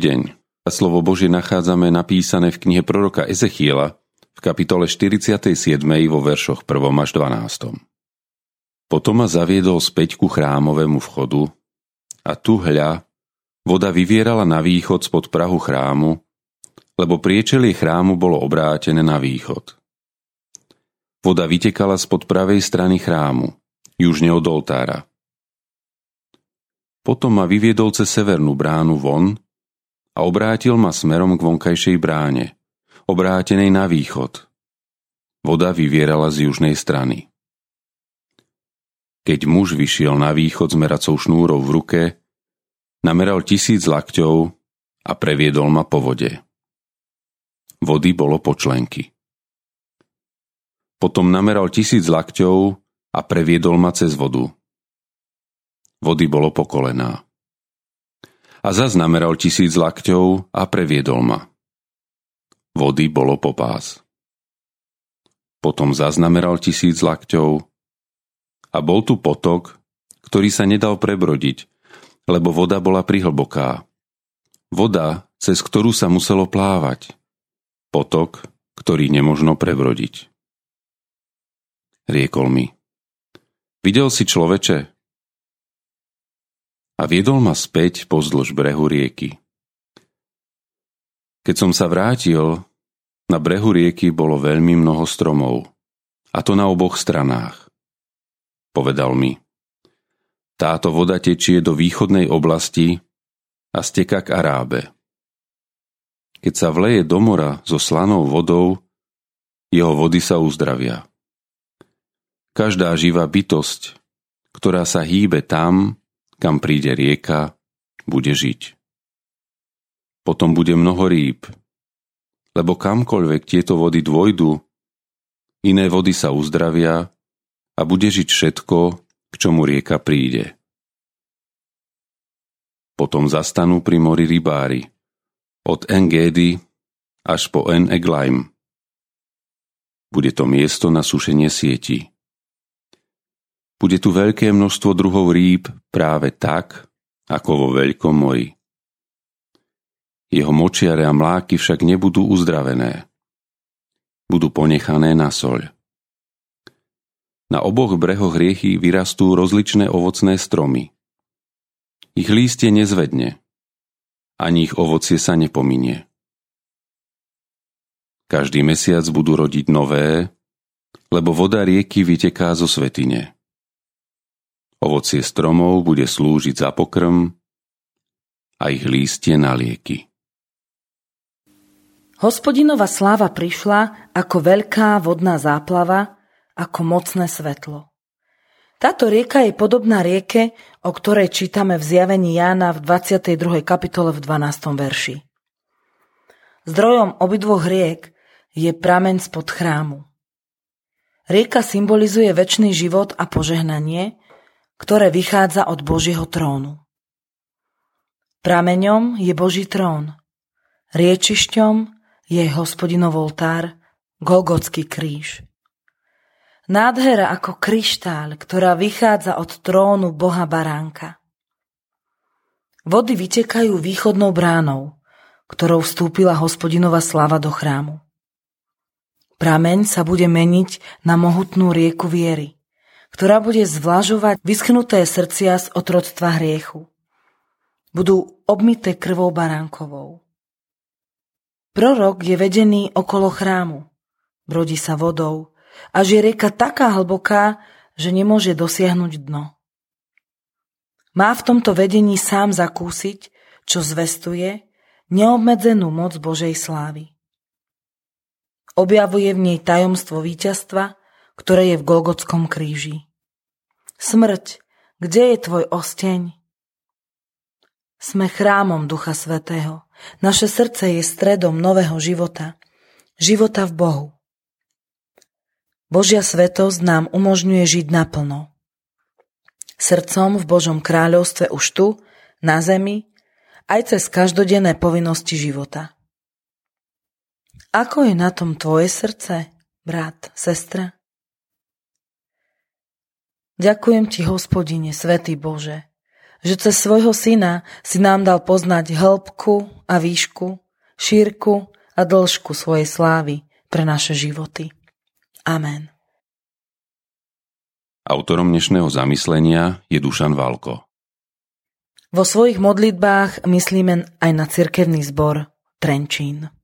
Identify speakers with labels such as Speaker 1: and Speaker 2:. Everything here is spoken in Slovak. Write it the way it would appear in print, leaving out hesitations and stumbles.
Speaker 1: deň. A slovo Božie nachádzame napísané v knihe proroka Ezechiela v kapitole 47. vo veršoch 1. až 12. Potom ma zaviedol späť ku chrámovému vchodu a tu hľa, voda vyvierala na východ spod prahu chrámu, lebo priečelie chrámu bolo obrátené na východ. Voda vytekala spod pravej strany chrámu, južne od oltára. Potom ma vyviedol cez severnú bránu von a obrátil ma smerom k vonkajšej bráne, obrátenej na východ. Voda vyvierala z južnej strany. Keď muž vyšiel na východ s meracou šnúrou v ruke, nameral 1000 lakťov a previedol ma po vode. Vody bolo po členky. Potom nameral 1000 lakťov a previedol ma cez vodu. Vody bolo po kolená. A zas nameral 1000 lakťov a previedol ma. Vody bolo po pás. Potom zas nameral 1000 lakťov a bol tu potok, ktorý sa nedal prebrodiť, lebo voda bola prihlboká. Voda, cez ktorú sa muselo plávať. Potok, ktorý nemožno prebrodiť. Riekol mi: Videl si, človeče? A viedol ma späť pozdĺž brehu rieky. Keď som sa vrátil, na brehu rieky bolo veľmi mnoho stromov, a to na oboch stranách. Povedal mi: Táto voda tečie do východnej oblasti a steká k Arábe. Keď sa vleje do mora so slanou vodou, jeho vody sa uzdravia. Každá živá bytosť, ktorá sa hýbe tam, kam príde rieka, bude žiť. Potom bude mnoho rýb, lebo kamkoľvek tieto vody dôjdu, iné vody sa uzdravia a bude žiť všetko, k čomu rieka príde. Potom zastanú pri mori rybári, od En-Gédy až po En-Eglaim. Bude to miesto na sušenie sietí. Bude tu veľké množstvo druhov rýb práve tak, ako vo veľkom mori. Jeho močiare a mláky však nebudú uzdravené. Budú ponechané na soľ. Na oboch brehoch rieky vyrastú rozličné ovocné stromy. Ich lístie nezvedne, ani ich ovocie sa nepominie. Každý mesiac budú rodiť nové, lebo voda rieky vyteká zo svätyne. Ovocie stromov bude slúžiť za pokrm a ich lístie na lieky.
Speaker 2: Hospodinova sláva prišla ako veľká vodná záplava, ako mocné svetlo. Táto rieka je podobná rieke, o ktorej čítame v Zjavení Jána v 22. kapitole v 12. verši. Zdrojom obidvoch riek je prameň spod chrámu. Rieka symbolizuje večný život a požehnanie, ktoré vychádza od Božieho trónu. Prameňom je Boží trón, riečišťom je Hospodinov oltár, Golgotský kríž. Nádhera ako kryštál, ktorá vychádza od trónu Boha Baránka. Vody vytekajú východnou bránou, ktorou vstúpila Hospodinova sláva do chrámu. Prameň sa bude meniť na mohutnú rieku viery, ktorá bude zvlažovať vyschnuté srdcia z otroctva hriechu. Budú obmyté krvou baránkovou. Prorok je vedený okolo chrámu, brodí sa vodou, až je rieka taká hlboká, že nemôže dosiahnuť dno. Má v tomto vedení sám zakúsiť, čo zvestuje neobmedzenú moc Božej slávy. Objavuje v nej tajomstvo víťazstva, ktoré je v Golgotskom kríži. Smrť, kde je tvoj osteň? Sme chrámom Ducha Svätého. Naše srdce je stredom nového života. Života v Bohu. Božia svätosť nám umožňuje žiť naplno. Srdcom v Božom kráľovstve už tu, na zemi, aj cez každodenné povinnosti života. Ako je na tom tvoje srdce, brat, sestra? Ďakujem ti, Hospodine, Svätý Bože, že cez svojho syna si nám dal poznať hĺbku a výšku, šírku a dĺžku svojej slávy pre naše životy. Amen.
Speaker 1: Autorom dnešného zamyslenia je Dušan Valko.
Speaker 2: Vo svojich modlitbách myslíme aj na cirkevný zbor Trenčín.